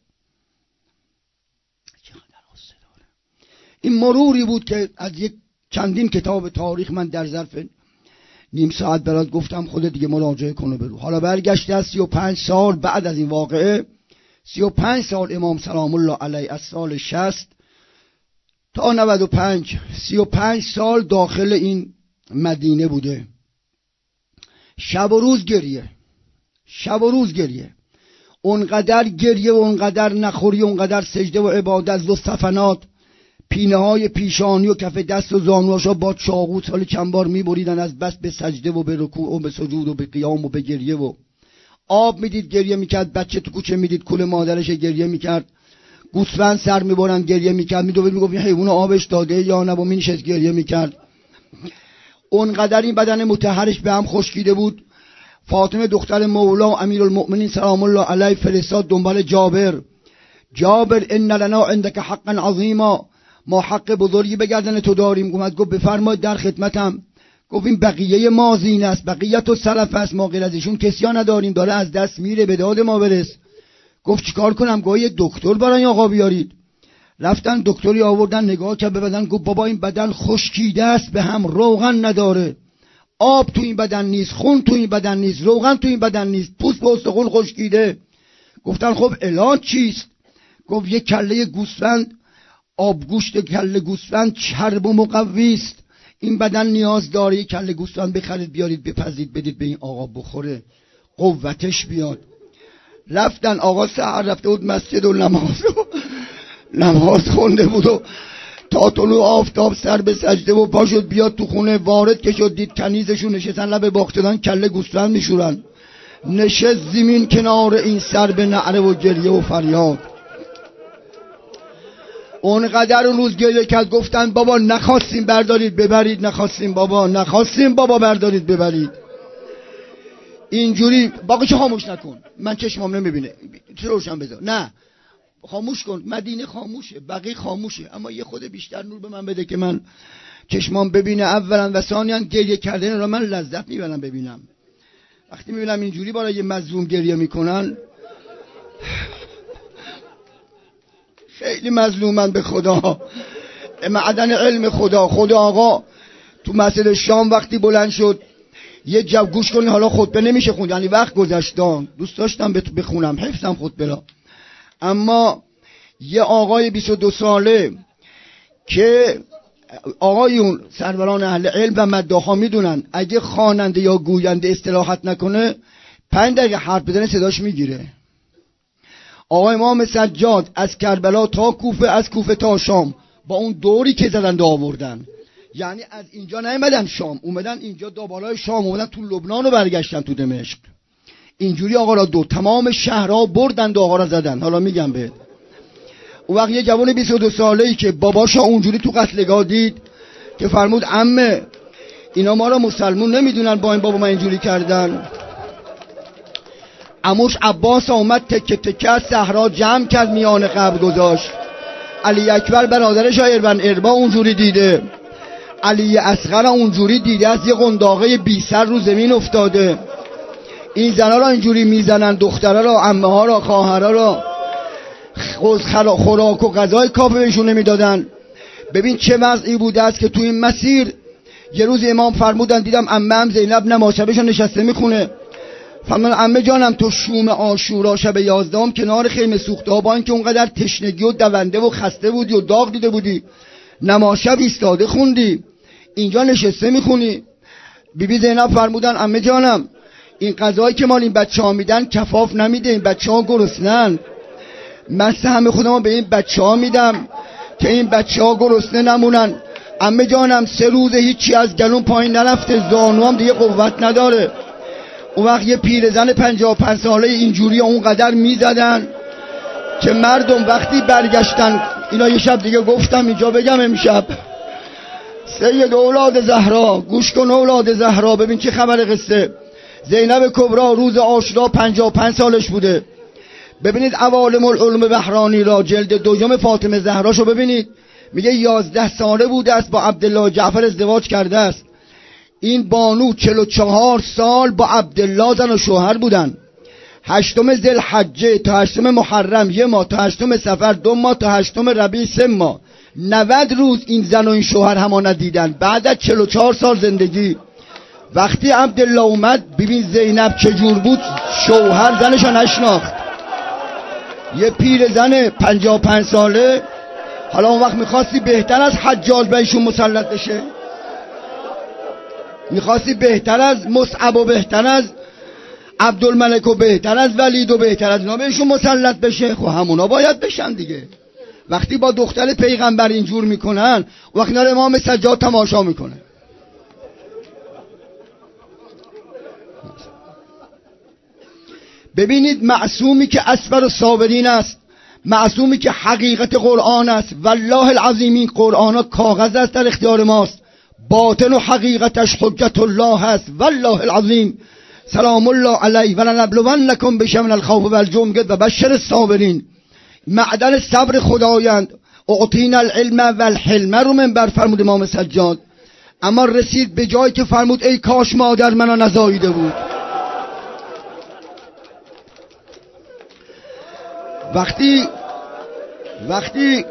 این مروری بود که از یک چندین کتاب تاریخ من در ظرف نیم ساعت برات گفتم، خود دیگه مراجعه کنه برو. حالا برگشته از 35 سال بعد از این واقعه، 35 سال امام سلام الله علیه از سال 60 تا 95 35 سال داخل این مدینه بوده. شب و روز گریه، شب و روز گریه، اونقدر گریه و اونقدر نخوری، اونقدر سجده و عبادت و صفنات، پینه های پیشانی و کف دست و زانوهاشا با چاقو سال چند بار میبریدن از بس به سجده و به رکوع و به سجود و به قیام و به گریه. و آب میدید گریه میکرد، بچه تو کوچه میدید کول مادرش گریه میکرد، گوسفند سر میبرن گریه میکرد، میدوید میگفت حیوان آبش داده یا نه، و مینشست گریه میکرد. اونقدر این بدن مطهرش به هم خشکیده بود. فاطمه دختر مولا امیرالمؤمنین سلام الله علیه فرستاد دنبال جابر ان لنا عندك حقا عظیما، ما حق بزرگی به گردن تو داریم. گفت بفرمایید در خدمتم. گفت این بقیه ماضین است، بقیت و سلف است، ما غیر از ایشون کسی ها نداریم، داره از دست میره، به داد ما برس. گفت چیکار کنم؟ گفت یه دکتر برای آقا بیارید. رفتن دکتری آوردن، نگاه کرد به بدن، گفت بابا این بدن خشکیده است به هم، روغن نداره، آب تو این بدن نیست، خون تو این بدن نیست، روغن تو این بدن نیست، پوست به استخون خشکیده. گفتن خب علاج چیست؟ گفت یک کله گوسفند، آبگوشت کله گوسفند چرب و مقوی است، این بدن نیاز داره یک کله گوسفند بخرید بیارید بپزید بدید به این آقا بخوره قوتش بیاد. رفتن، آقا سحر رفته بود مسجد و نماز خونده بود و تا طلوع آفتاب سر به سجده و پا شد بیاد تو خونه. وارد که شد دید کنیزشون نشستن لب باغ دادن کله گوسفند میشورن. نشست زمین کنار این سر به نعره و گریه و فریاد. اونقدر اون روز گریه کرد، گفتن بابا نخواستیم بردارید ببرید، نخواستیم بابا بردارید ببرید. اینجوری باقیش خاموش نکن، من چشمام نمیبینه، چرا روشن بذار؟ نه خاموش کن، مدینه خاموشه، بقیه خاموشه، اما یه خود بیشتر نور به من بده که من چشمام ببینه اولا و ثانیا. گریه کردن رو من لذت میبرم ببینم. وقتی میبینم اینجوری برای یه مظلوم گریه میکنن، خیلی مظلومن به خدا، معدن علم خدا. خدا آقا تو مسجد شام وقتی بلند شد یه جو گوش کنی، حالا خطبه نمیشه خوند، یعنی وقت گذشتان، دوست داشتم بخونم، حفظم خطبه را، اما یه آقای 22 ساله که آقایون سروران اهل علم و مداحا میدونن اگه خواننده یا گوینده استراحت نکنه 5 دقیقه حرف بزنه صداش میگیره. آقای امام سجاد از کربلا تا کوفه، از کوفه تا شام با اون دوری که زدن آوردن، یعنی از اینجا نیومدن شام، اومدن اینجا بالای شام، اومدن تو لبنان و برگشتن تو دمشق. اینجوری آقا را تمام شهرها بردن آقا را زدن. حالا میگم بهت، اون وقت یه جوان 22 ساله‌ای که باباشا اونجوری تو قتلگاه دید که فرمود عمه اینا ما را مسلمون نمیدونن، با این بابا ما اینجوری کردن. عموش عباس اومد تکه تکه از صحرا جمع کرد، میان قبر گذاشت. علی اکبر برادر شایر بن اربا اونجوری دیده، علی اصغر اونجوری دیده، از یه قنداقه بی سر رو زمین افتاده. این زنا را اینجوری میزنن، دخترها را، عمه ها را، خواهرها را، خوراک و غذای کافی بهشون نمیدادن. ببین چه وضعی بوده است که تو این مسیر. یه روز امام فرمودن، دیدم عمه‌ام زینب نماز شبشون نشسته میخونه، فرمودن عمه جانم تو شوم عاشورا شب 11 کنار خیمه سوخته ها با اینکه اونقدر تشنگی و دونده و خسته بودی و داغ دیده بودی نمازشب ایستاده خوندی، اینجا نشسته میخونی. بیبی زینب فرمودن عمه جانم این غذایی که مال این بچه ها میدن کفاف نمیده، این بچه ها گرسنن، من سهم خودمو به این بچه ها میدم که این بچه ها گرسنه نمونن. عمه جانم 3 روز هیچی از گلون پایین نرفته، زانوام دیگه قوت نداره. اون وقت یه پیرزن 55 ساله اینجوری اونقدر میزدن که مردم وقتی برگشتن، اینا یه شب دیگه گفتم اینجا بگم امشب، سید اولاد زهرا، گوش کن اولاد زهرا، ببین چه خبر قصه. زینب کبرا روز عاشورا 55 سالش بوده. ببینید عوالم العلوم بهرانی را جلد 2 فاطمه زهراشو ببینید، میگه 11 ساله بوده است با عبدالله جعفر ازدواج کرده است. این بانو 44 سال با عبدالله زن و شوهر بودن. 8 ذوالحجه تا 8 محرم 1 ماه، تا 8 صفر 2 ماه، تا 8 ربیع 3 ماه، 90 روز این زن و این شوهر همانا دیدن بعد از 44 سال زندگی. وقتی عبدالله اومد ببین زینب چجور بود، شوهر زنشو نشناخت، یه پیر زن 55 ساله. حالا اون وقت میخواستی بهتر از حجاج بهشون مسلط بشه؟ میخواستی بهتر از مصعب و بهتر از عبدالملک و بهتر از ولید و بهتر از اینا بهشون مسلط بشه؟ خب همونا باید بشن دیگه. وقتی با دختر پیغمبر اینجور میکنن، وقتی نار امام سجاد تماشا میکنه. ببینید معصومی که اصبر الصابرین است، معصومی که حقیقت قرآن است. والله العظیم این قرآن ها کاغذ است در اختیار ماست، باطن و حقیقتش حجت الله است. والله العظیم سلام الله علیه ولنبلونکم بشیء من الخوف والجوع و بشر الصابرین. معدن صبر خدایند. اعطینا العلم والحلم رو منبر فرمود امام سجاد، اما رسید به جایی که فرمود ای کاش مادر منو نزاییده بود. وقتی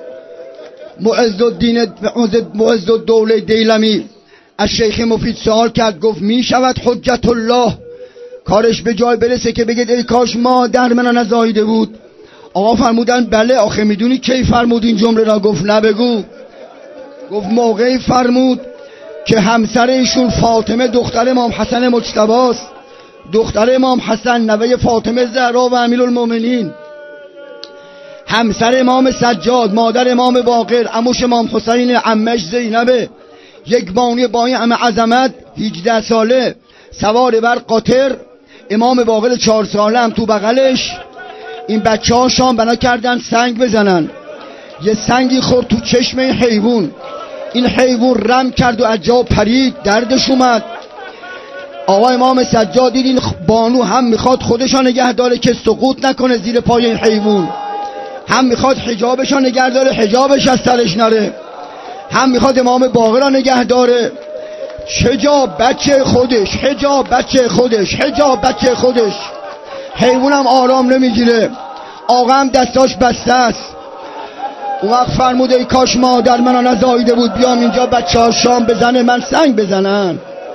معز الدوله دیلمی از شیخ مفید سوال کرد، گفت می شود حجت الله کارش به جای برسه که بگید ای کاش مادر منو نزاییده بود؟ آقا فرمودن بله. آخه میدونی کی فرمود این جمله را؟ گفت نه بگو. گفت موقعی فرمود که همسر ایشون فاطمه دختر امام حسن مجتبی است، دختر امام حسن نوه فاطمه زهرا و امیرالمومنین، همسر امام سجاد، مادر امام باقر، عموش امام حسین، عمش زینب، یک بانوی با این همه عظمت 18 ساله سوار بر قاطر، امام باقر 4 ساله هم تو بغلش. این بچه ها شام بنا کردن سنگ بزنن، یه سنگی خورد تو چشم این حیوان، این حیوان رم کرد و از جا پرید، دردش اومد. آقا امام سجاد دید این بانو هم میخواد خودشان نگه داره که سقوط نکنه زیر پای این حیوان، هم میخواد حجابشان نگه داره حجابش از سرش نره، هم میخواد امام باقر را نگه داره. حجاب بچه خودش، حجاب بچه خودش، حجاب بچه خودش. حیوانم آرام نمیگیره، آقا هم دستاش بسته است. اون وقت فرمود ای کاش مادر منو نزاییده بود، بیام اینجا بچه ها شام بزنه من سنگ بزنن.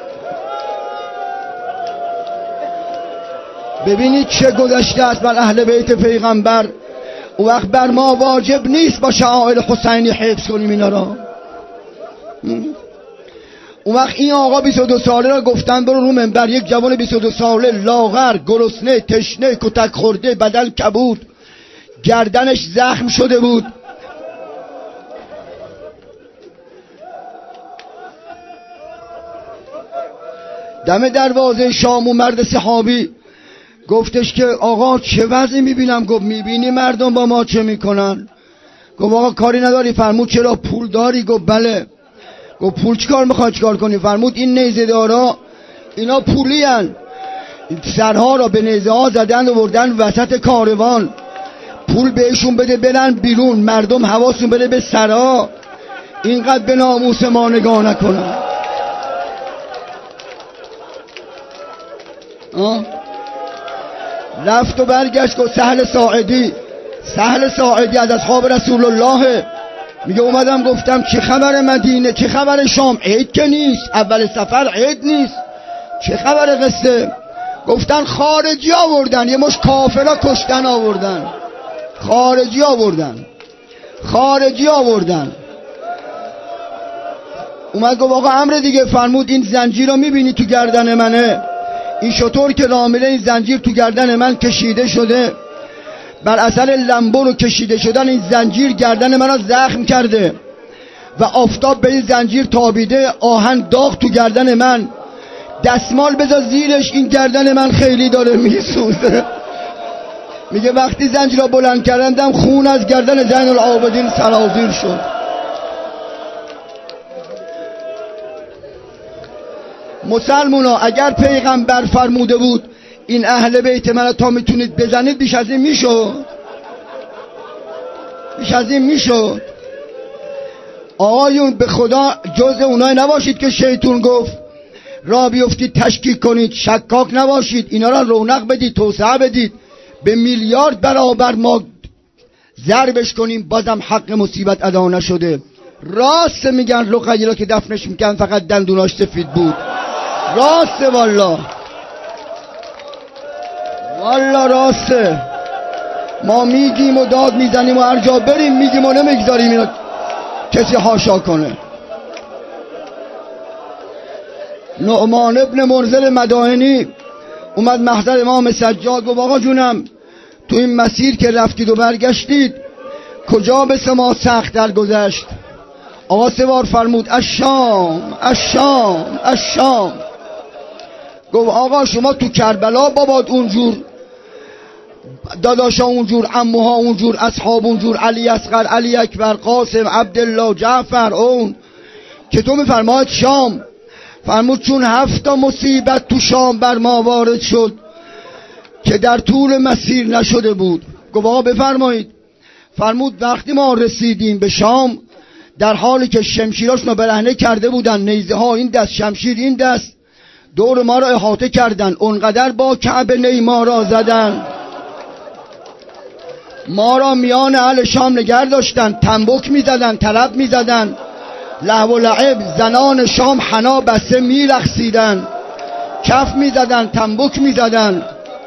ببینید چه گذشته است بر اهل بیت پیغمبر. اون وقت بر ما واجب نیست با شعائر حسینی حفظ کنیم اینا را. اون وقت این آقا 22 ساله را گفتن برو رو منبر، یک جوان 22 ساله لاغر، گرسنه، تشنه، کتک خورده، بدن کبود، گردنش زخم شده بود. دم دروازه شام و مرد صحابی گفتش که آقا چه وضعی میبینم؟ گفت میبینی مردم با ما چه میکنن؟ گفت آقا کاری نداری؟ فرمود چرا پول داری؟ گفت بله. گفت پول چیکار میخوای چیکار کنی؟ فرمود این نیزه دارا اینا پولی هن، سرها را به نیزه ها زدن و بردن وسط کاروان، پول بهشون بده برن بیرون، مردم حواسون بده به سرها، اینقدر به ناموس ما نگاه نکنن. رفت و برگشت. گفت سهل ساعدی از اصحاب رسول الله میگه اومدم گفتم چه خبر مدینه، چه خبر شام؟ عید که نیست، اول سفر عید نیست، چه خبر قصه؟ گفتن خارجی آوردن، یه مش کافرها کشتن آوردن، خارجی آوردن. اومد گفت آقا امر دیگه. فرمود این زنجیر رو میبینی تو گردن منه؟ این شطور که رامله این زنجیر تو گردن من کشیده شده، بر اثر لمبو رو کشیده شدن این زنجیر گردن من رو زخم کرده و آفتاب به این زنجیر تابیده، آهن داغ تو گردن من، دستمال بذار زیرش، این گردن من خیلی داره میسوزه. میگه وقتی زنجیر رو بلند کردم خون از گردن زین العابدین سرازیر شد. مسلمونا اگر پیغمبر فرموده بود این اهل بیت من تا میتونید بزنید، بیش از این میشد؟ بیش از این میشد؟ آقایون به خدا جز اونای نباشید که شیطون گفت را بیفتید تشکیک کنید، شکاک نباشید، اینا را رونق بدید، توسعه بدید، به میلیارد برابر ما ضربش کنیم بازم حق مصیبت ادا نشده. راست میگن رقیه را که دفنش میکن فقط دندوناش سفید بود. راسته والله، والله راسته. ما میگیم و داد میزنیم و هر جا بریم میگیم و نمیگذاریم اینا کسی حاشا کنه. نعمان ابن منذر مدائنی اومد محضر امام سجاد گفت آقا جونم تو این مسیر که رفتید و برگشتید کجا به شما سخت در گذشت؟ آقا سوار فرمود الشام الشام الشام. گفت آقا شما تو کربلا بابات اونجور، داداشا اونجور، عموها اونجور، اصحاب اونجور، علی اصغر، علی اکبر، قاسم، عبدالله، جعفر، اون که تو میفرماید شام. فرمود چون 7 مصیبت تو شام بر ما وارد شد که در طول مسیر نشده بود. گفت آقا بفرمایید. فرمود وقتی ما رسیدیم به شام در حالی که شمشیراشونو برهنه کرده بودن، نیزه ها این دست، شمشیر این دست، دور ما را احاطه کردن، اونقدر با کعبه نیما را زدن، ما را میان اهل شام نگه داشتن، تنبک میزدن، طرب میزدن، لهو و لعب، زنان شام حنا بسته میرقصیدن، کف میزدن، تنبک میزدن.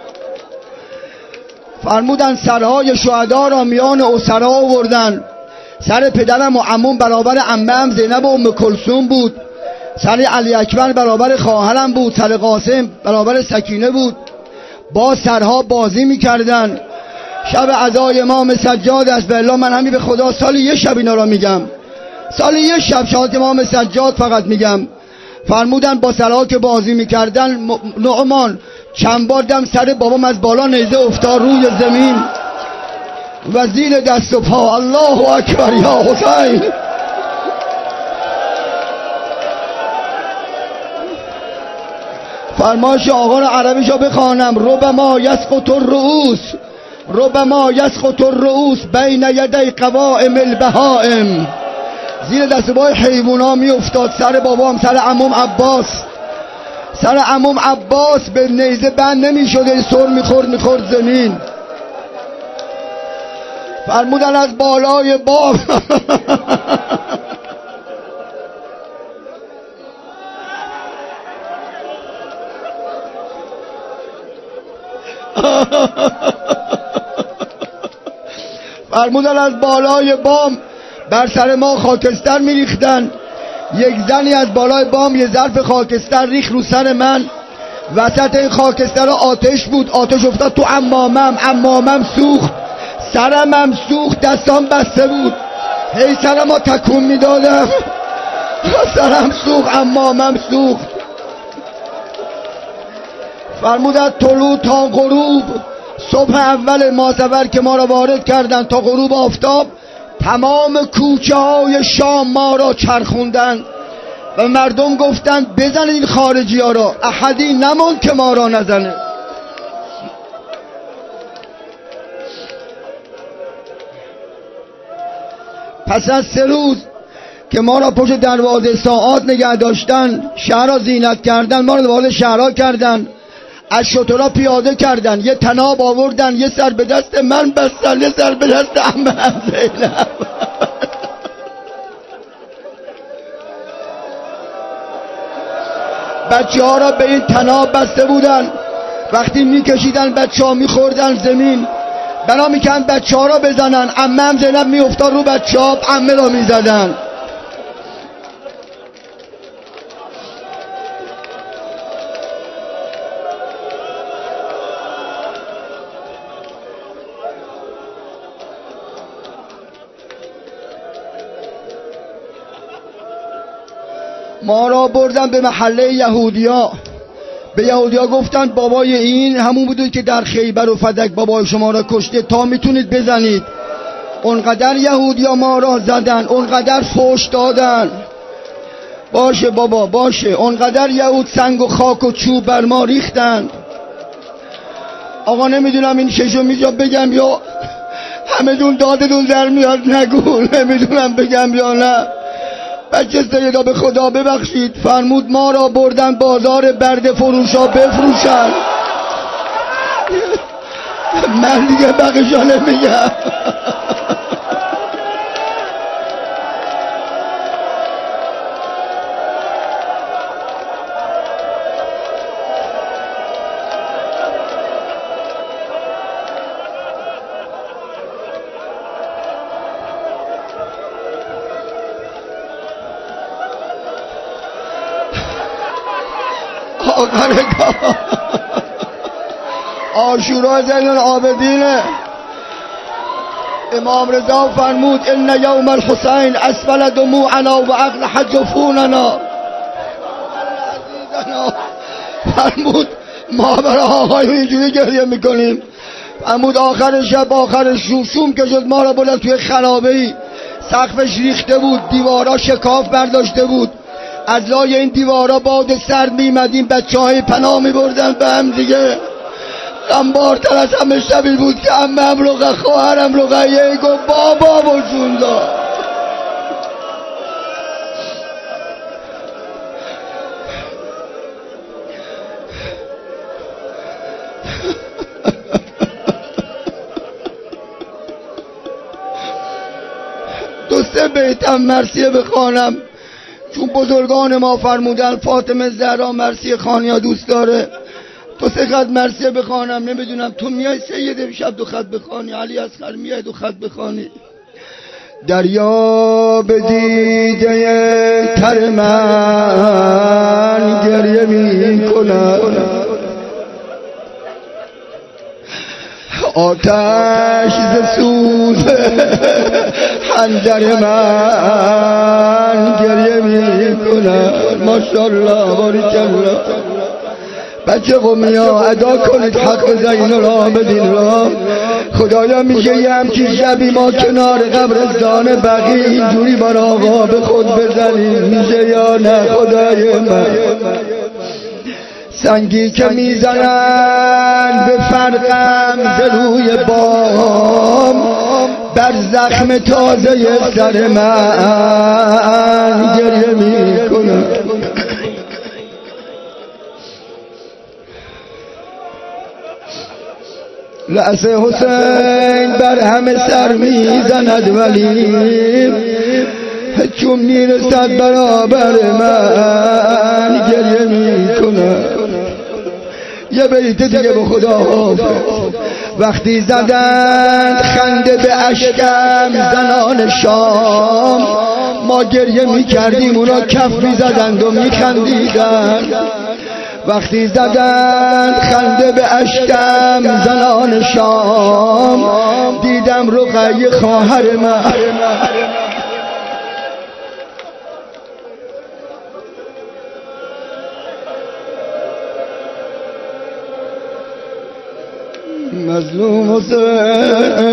فرمودن سرهای شهدا را میان اسرا آوردن. سر پدرم و عموم برابر عمم زینب و ام کلثوم بود، سر علی اکبر برابر خواهرم بود، سر قاسم برابر سکینه بود. با سرها بازی میکردن. شب عزای امام سجاد است بالله، من همین به خدا سالی یه شب اینا را میگم، سالی یه شب شهادت امام سجاد فقط میگم. فرمودن با سرها که بازی میکردن نعمان چند بار دم سر بابام از بالا نیزه افتاد روی زمین و زیر دست و پا الله اکبر یا حسین. فرمایش آقا را عربیشو بخوانم: ربما یسقط الرؤوس، ربما یسقط الرؤوس بین یدی قوائم البهائم. زیر دست بای حیوونا می افتاد سر بابام، سر عموم عباس. سر عموم عباس به نیزه بند نمی شده، سر میخورد زمین. فرمودن از بالای بام فرمودن از بالای بام بر سر ما خاکستر میریختن. یک زنی از بالای بام یه ظرف خاکستر ریخت رو سر من. وسط این خاکستر آتش بود، آتش افتاد تو عمامم سوخت، سرمم سوخت، دستام بسته بود، هی سرمو تکون میدادم، سرم سوخت، عمامم سوخت. فرمودن طلوع تا غروب، صبح اول ماسور که ما را وارد کردن تا غروب آفتاب تمام کوچه های شام ما را چرخوندن و مردم گفتن بزنید این خارجی ها را، احدی نموند که ما را نزنه. پس از 3 روز که ما را پشت دروازه ساعات نگه داشتن، شهر را زینت کردن، ما را وارد شهرها کردن، از شترها پیاده کردن، یه طناب آوردن، یه سر به دست من بستن، یه سر به دست عمم زینب. بچه ها را به این طناب بسته بودن. وقتی میکشیدن بچه ها میخوردن زمین، بنا میکن بچه ها را بزنن، عمم زینب میافتاد رو بچه ها، عمه را میزدن. ما را بردن به محله یهودیا. به یهودیا گفتن بابای این همون بوده که در خیبر و فدک بابای شما را کشته، تا میتونید بزنید. اونقدر یهودیا ما را زدن، اونقدر فوش دادن. باشه بابا باشه. اونقدر یهود سنگ و خاک و چوب بر ما ریختن. آقا نمیدونم این چشو میجا بگم یا همه دون دادتون در میاد نگو، نمیدونم بگم یا نه. بچه سیدا به خدا ببخشید، فرمود ما را بردن بازار برده فروشا بفروشن. من دیگه بقیشا نمیگم. عاشورا زین العابدین امام رضا فرمود ان یوم الحسین اسفل دموعنا و عقل حجفوننا. فرمود ما برای آقای اینجوری گریه میکنیم. فرمود آخر شب آخر شوم که شد ما را بردن توی خرابه‌ای، سقفش ریخته بود، دیوارا شکاف برداشته بود، از لای این دیوارا باد سرد میمدیم، بچه‌های پناه میبردن به هم دیگه. غمبارتر از همه شبی بود که عمم رقیه خواهرم رقیه گفت بابا باشون داد. دو سه بیتم مرثیه بخوانم چون بزرگان ما فرمودن فاطمه زهرا مرثیه خوانیا دوست داره. تو سه خط مرثیه بخوانم. نمیدونم تو میای سید امشب دو خط بخوانی، علی اصغر میای دو خط بخوانی. دریا به دیده تر من گریه می کند، آتش ز سوز خنجر من گریه می کند. ماشاءالله باریکالله. بچه قومیا ادا کنید حق زین العابدین را. خدایا میشه یه همچین شبی ما کنار قبرستان بقیع اینجوری بر آقا به خود بزنیم، میشه یا نه خدای من؟ سنگی که میزنن به فرقم ز روی بام، بر زخم تازه سر من گریه میکنم. رأس حسین بر همه سر میزند ولی چون میرسد برابر من گریه میکنم. یه بیت دیگه به خدا حافظ. وقتی زدند خنده به اشکم زنان شام، ما گریه میکردیم اونا کف میزدند و میخندیدند. وقتی زدند خنده به اشکم زنان شام، دیدم رقیه خواهر من. مظلوم حسین